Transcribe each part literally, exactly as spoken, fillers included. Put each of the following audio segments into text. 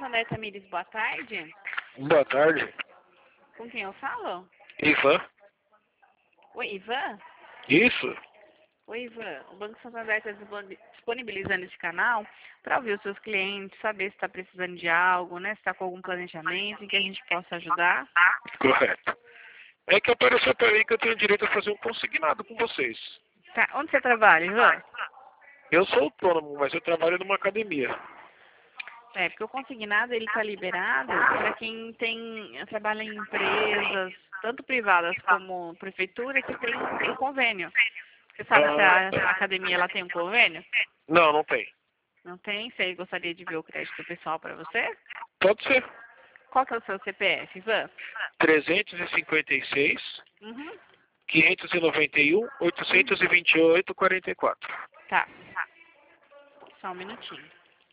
Santander Tamires, boa tarde. Boa tarde. Com quem eu falo? Ivan? Oi, Ivan? Isso? Oi, Ivan. O Banco Santander está disponibilizando esse canal para ouvir os seus clientes, saber se está precisando de algo, né? Se está com algum planejamento em que a gente possa ajudar. Correto. É que apareceu para mim que eu tenho direito a fazer um consignado com vocês. Tá. Onde você trabalha, Ivan? Eu sou autônomo, mas eu trabalho numa academia. É, porque o consignado ele está liberado para quem tem trabalha em empresas, tanto privadas como prefeitura, que tem um convênio. Você sabe se Ah, a, a academia ela tem um convênio? não, não tem. Não tem? Você gostaria de ver o crédito pessoal para você? Pode ser. Qual que é o seu C P F, Ivan? trezentos e cinquenta e seis, Uhum. quinhentos e noventa e um, oitocentos e vinte e oito, quarenta e quatro. Tá. Só um minutinho.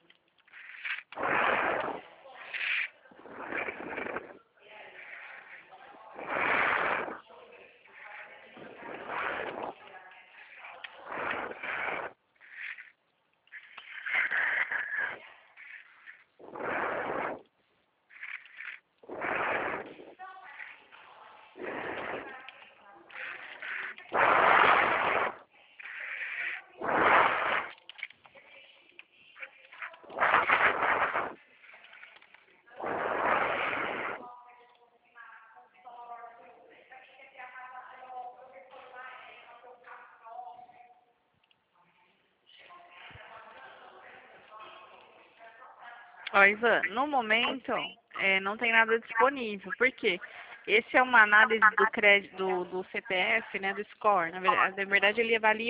Ó, Ivan, no momento é, não tem nada disponível. Por quê? Esse é uma análise do crédito do, do C P F, né, do score. Na verdade, na verdade ele avalia